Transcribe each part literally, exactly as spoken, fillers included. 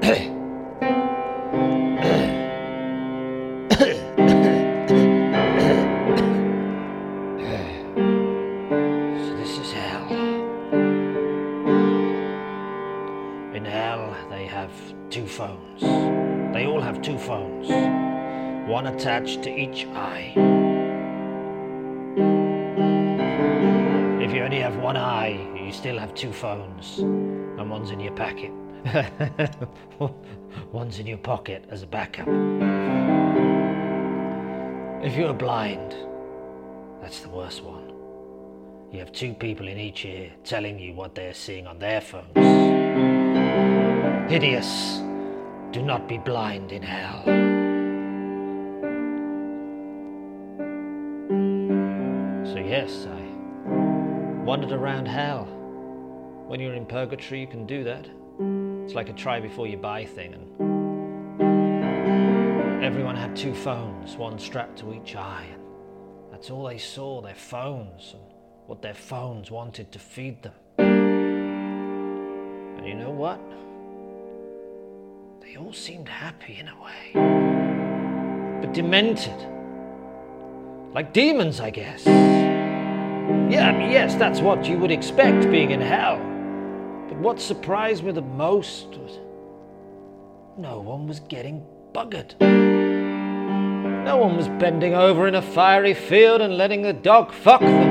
this is hell. In hell, they have two phones. They all have two phones. One attached to each eye. If you only have one eye, you still have two phones. And one's in your packet. One's in your pocket as a backup. If you're blind, that's the worst one. You have two people in each ear telling you what they're seeing on their phones. Hideous. Do not be blind in hell. So yes, I wandered around hell. When you're in purgatory, you can do that. It's like a try before you buy thing. And everyone had two phones, one strapped to each eye. And that's all they saw, their phones, and what their phones wanted to feed them. And you know what? They all seemed happy in a way. But demented. Like demons, I guess. Yeah, I mean, yes, that's what you would expect being in hell. But what surprised me the most was no one was getting buggered. No one was bending over in a fiery field and letting the dog fuck them.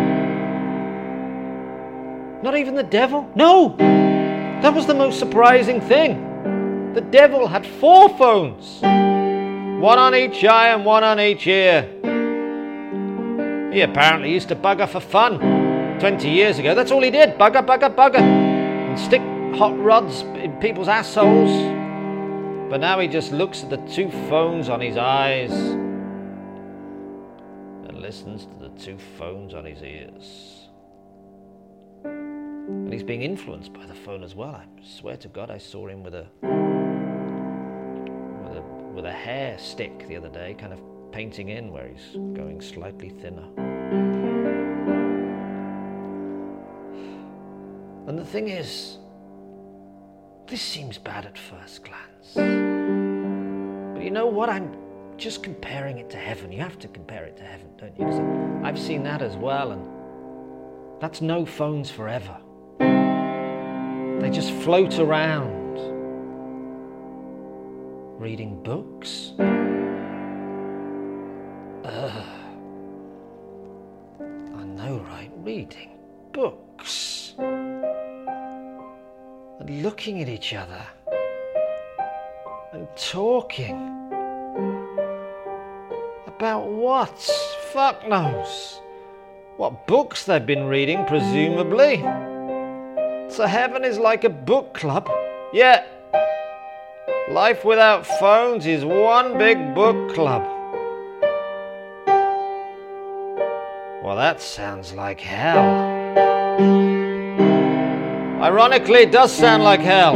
Not even the devil? No! That was the most surprising thing. The devil had four phones. One on each eye and one on each ear. He apparently used to bugger for fun twenty years ago. That's all he did. Bugger, bugger, bugger. And stick hot rods in people's assholes. But now he just looks at the two phones on his eyes and listens to the two phones on his ears. And he's being influenced by the phone as well. I swear to God, I saw him with a with a, with a hair stick the other day, kind of painting in where he's going slightly thinner. And the thing is, this seems bad at first glance. But you know what? I'm just comparing it to heaven. You have to compare it to heaven, don't you? Because I've seen that as well, and that's no phones forever. They just float around, reading books. Ugh. I know, right? Reading books. And looking at each other. And talking. About what? Fuck knows. What books they've been reading, presumably. So heaven is like a book club. Yeah. Life without phones is one big book club. Well, that sounds like hell. Ironically, it does sound like hell.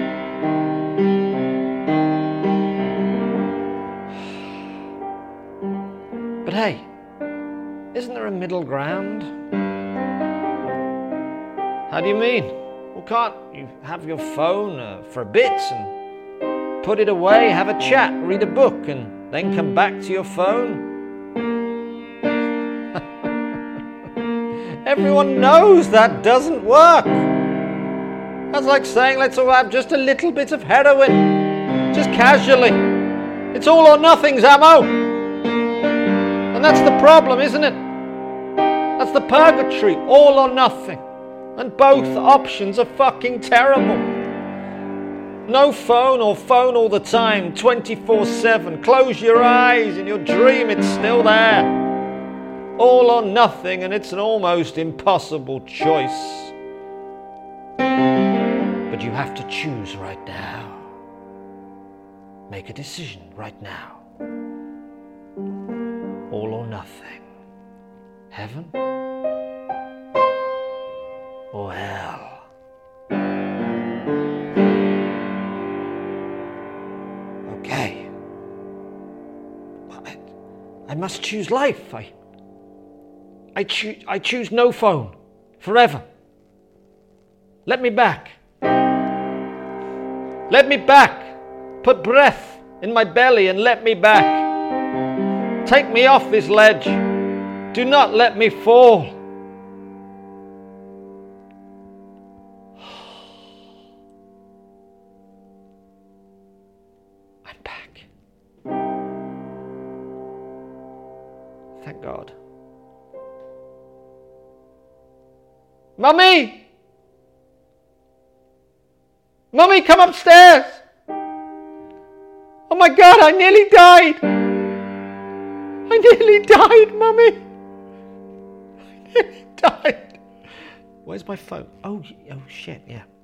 But hey, isn't there a middle ground? How do you mean? Well, can't you have your phone uh, for a bit and put it away, have a chat, read a book, and then come back to your phone? Everyone knows that doesn't work. That's like saying, let's all have just a little bit of heroin, just casually. It's all or nothing's ammo. And that's the problem, isn't it? That's the purgatory, all or nothing. And both options are fucking terrible. No phone or phone all the time, twenty-four seven. Close your eyes, in your dream it's still there. All or nothing, and it's an almost impossible choice. But you have to choose right now. Make a decision right now. All or nothing. Heaven or hell? Okay. I, I must choose life. I I choose I choose no phone forever. Let me back. Let me back. Put breath in my belly and let me back. Take me off this ledge. Do not let me fall. I'm back. Thank God. Mummy! Mummy, come upstairs! Oh my God, I nearly died! I nearly died, Mummy! I nearly died! Where's my phone? Oh, oh shit, yeah.